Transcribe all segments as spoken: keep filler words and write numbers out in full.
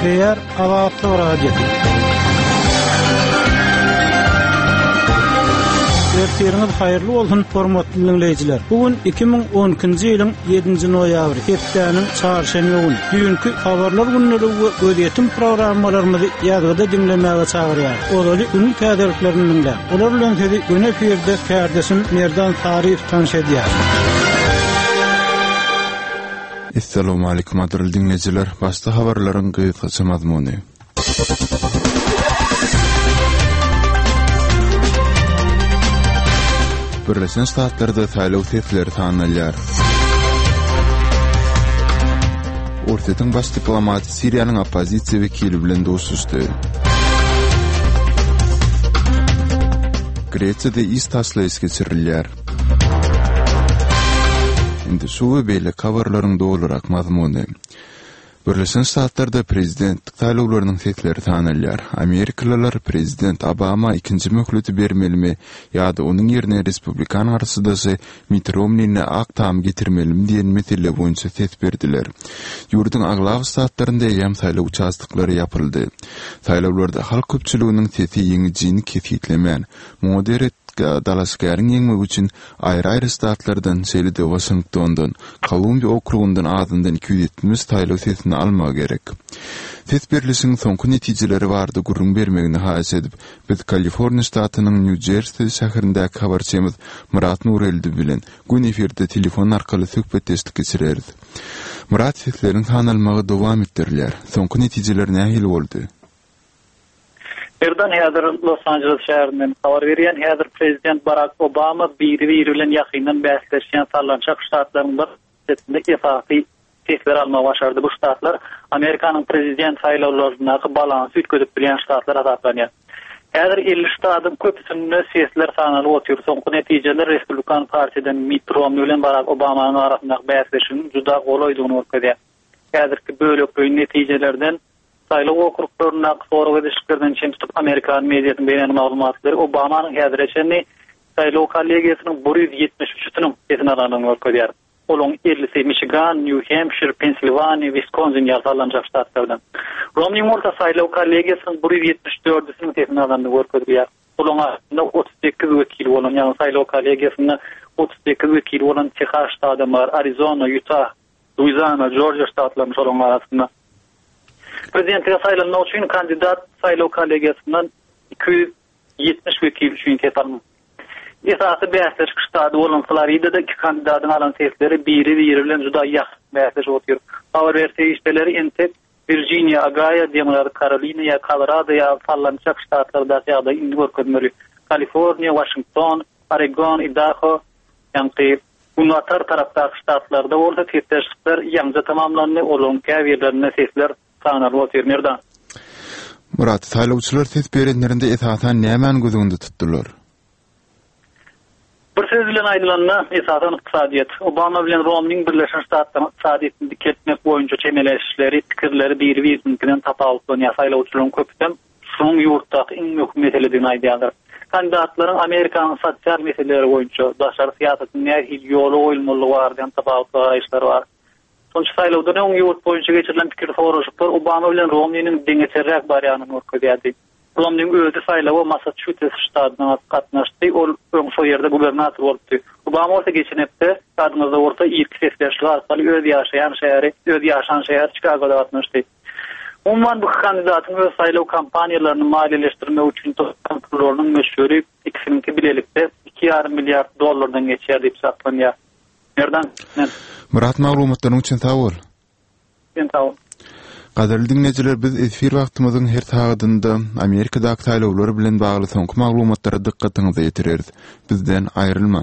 Eğer Avato Radio. Ertiriniz hayırlı olsun hormatly dinleyijiler. Bugün iki bin on ikinji ýylyň ýedinji noýabry, hepdeniň çarşamba günü. Dünkü habarlar günleri we gözetim programmalarymyzy ýazgyda dinlemäge çagyrýar. Olary günün täzeliklerini dinlä. Olar bilen sizi güne eferde kardeşim Merdan Tarif tanışdyrýar. Assalamu alaykum adryl dinleyijiler. Başda habarlaryň gysgaça mazmuny. Birleşen Ştatlarda saýlaw sesleri tanalýar. Ortadan baş diplomat Siriýanyň opozisiýa wekili bilen doşuşdy. Gretsiyada is taşlaýyş geçirilýär. Indi şu beýle kawarlaryň dolarak mazmuny. Birleşen Ştatlarda prezidentlik saýlawlarynyň sesleri tanalýar. Amerikalılar prezident Obama ikinji möhleti bermelimi ýa-da onuň ýerine Respublikan arsydaşy Mitt Romneyni ak tam getirmelimi diýen mesele boýunça ses berdiler. Ýurduň aglaw ştatlarynda ýam saýlaw uçastyklary ýapyldy. Saýlawlarda halk köpçüliginiň sesi ýeňijini kesitlemän. Moderat dalaşgaryň ýeňmek üçin aýry-aýry ştatlardan, şeýle-de Washingtondan, Kolumbiya okrugundan azyndan iki yüz ýetmiş saýlaw sesini almak gerek. Ses berilişiň soňky netijeleri bardy gurrun bermegini haýyş edip, biz Kaliforniýa ştatynyň New Jersey şäherindäki habarçymyz Murat Nureldi bilen gün eferde telefon arkaly söhbetleşdik geçireriz. Murat, sesleriň tanalmagy dowam etdirilýär. Soňky netijeler nähili boldy? Erdan häzir Los Angeles şäherinden habar berýän häzir prezident Barack Obama biri-biri bilen ýakyndan bäsleşýän sallançak ştatlaryň bir esaty sesler alma başardy. Bu ştatlar Amerikanyň prezident saýlawlaryna balans ütküdip bilen ştatlar adaplanýar. Häzir elli ştatdyň köpüsinde sesler sanaly otýar. Soňky netijeler Respublikan partiyeden Mitt Romney bilen Barack Obamanyň arasyndaky bäsleşiň juda golaýdygyny görkezýär. Häzirki bölekli netijelerden saýlaw okruglaryna soraw edişlerden çen tutup Amerikan mediýasynyň beýan maglumatlary Obamanyň häzirçe saýlaw kollegiýasynyň bir yüz ýetmiş üçüňi sesini alanyny görkezýär. Olaň ellisi Michigan, New Hampshire, Pennsylvania, Wisconsin ýasalanjak ştatlardan. Romneyň orta saýlaw kollegiýasynyň bir yüz ýetmiş dördüňi sesini alanyny görkezýär. Olaň aslında otuz sekiz wekil bolan, ýani saýlaw kollegiýasyna otuz sekiz wekil bolan Texas ştatı bar, Arizona, Utah, Louisiana, Georgia ştatlaryň şolaň arasynda. Prezidentliğe sayılan üçin kandidat saýlaw kollegiýasyndan iki yüz ýetmiş wekil üçin ketalmy. Esasy bäsleş ştaty bolan Floridada iki kandidatyň alan sesleri biri-biri bilen juda ýak bäsleş otýar. Habar berse işleri entek Virginia, Ohio, Demar, Carolina, ya Colorado, ya sallançak ştatlarda ýa-da indi görkezmeli. Kaliforniýa, Washington, Oregon, Idaho, ýa-ni bunlar tarapdaky ştatlarda bolsa tetleşikler ýalňa tamamlandy. Olaň käwirlerine sesler sanaly otýar. Merdan. Murat, saýlawçylar ses berenlerinde esasan nämen gözüňde tutdular? Bir söz bilen aýdylanma esasan ykdysadyýat. Obama bilen Romneyň Birleşen Ştatlar ykdysadyýatyny diketmek boýunça çemeleşleri, pikirleri bir-birinden tapawutlan ýasaýlawçylaryň köpüden şoň ýurtdaky iň möhüm meselelerini aýdýarlar. Kandidatlaryň Amerikanyň sosial meseleleri boýunça daşary syýasatyny nähili ýoly goýulmaly bar diýen tapawutlar işler bar. Sonuç saýlawda oň ýurt boýunça geçirilen pikir soraşyklar Obama bilen Romney'nin deňeçerräk barýanyny görkezýärdi. Romney'ň özü saýlawa Massachusetts ştatyna gatnaşdy, ol öň şu ýerde gubernator bolupdy. Obama orta geçen hepde adymyzda orta ilk sesleşler arkaly öz ýaşaýan şäheri, öz ýaşan şäher Chicago'da gatnaşdy. Umman bu kandidatyň öz saýlaw kampaniýalaryny maliýeleşdirmek üçin toplanyň meşhuri ikisininki bilelikde iki ýarym milliard dollardan geçýär diýip saplanýar. Nerden? Murat, maglumatlaryň üçin sag bol. Ben sag bol. Gaderli dinleyijiler, biz efir wagtymyzyň her sagydynda Amerikadaky saýlawlar bilen bagly soňky maglumatlara dikkatiňizi ýetireriz. Bizden aýrylmaň.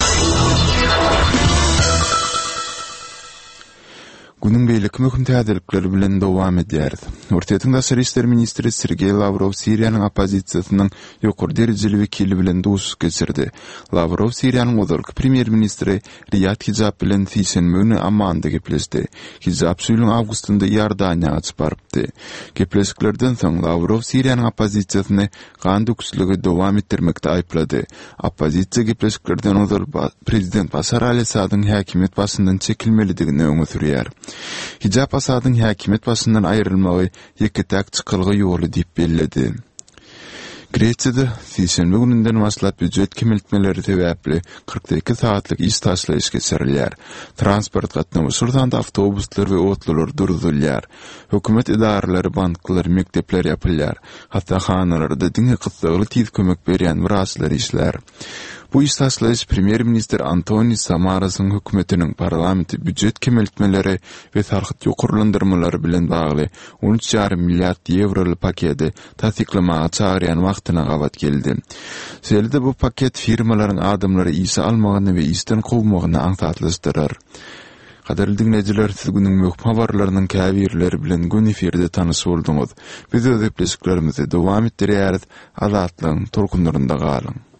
Günün beýleki möhüm täzelikleri bilen dowam edýäris. Ortaýyň daşary işler ministri Sergey Lavrov Siriýanyň opozisiýasynyň ýokary derejeli wekili bilen duşuş geçirdi. Lavrov Siriýanyň özürki premier ministri Riyad Hijab bilen Fiýsenme güni Amman'da gepleşdi. Hijab süýlüň awgustynda Ýordaniýaga çyp barypdy. Gepleşiklerden soň Lavrov Siriýanyň opozisiýasyny gandukçylygy dowam etdirmekde aýplady. Opozisiýa gepleşiklerden özür prezident Bashar al-Asadyň häkimet başyndan çekilmelidigini öňe sürýär. Hijab asadyň häkimet başyndan aýrylmagy ýeketäk çykylgy ýoly diýip belledi. Gretsiýada seslenme gününden başlap büdjet kemeltmeleri sebäpli kırk iki saatlyk iş taşlaýyş geçirilýär. Transport gatnamy surdanda awtobuslar we otlar durdurulýar. Hökümet idaralary, banklar, mekdepler ýapylýar. Hatda hanalarda diňe kıtlygy tiz kömek berýän wiraçlar işler. Bu iş taşlaýyş Premier Minister Antoni Samarasyň hökümetiniň parlamenti büdjet kemeltmeleri we sarhyt ýokurlandyrmalary bilen bagly on üç ýarym milliard ýewroly paketi tasdiklamaga çagyrýan wagtyna gabat geldi. Selide bu paket firmalaryň adamlary ýysa almagyny we ýysten gowmagyny aňsatlaşdyrar. Kaderli dinleyijiler, siz günüň möhüm habarlarynyň käbirleri bilen gün eferde tanysy bolduňyz. Biz öz eplesklerimizi dowam etdirýäris. Azatlygyň tolkunlarynda galyň.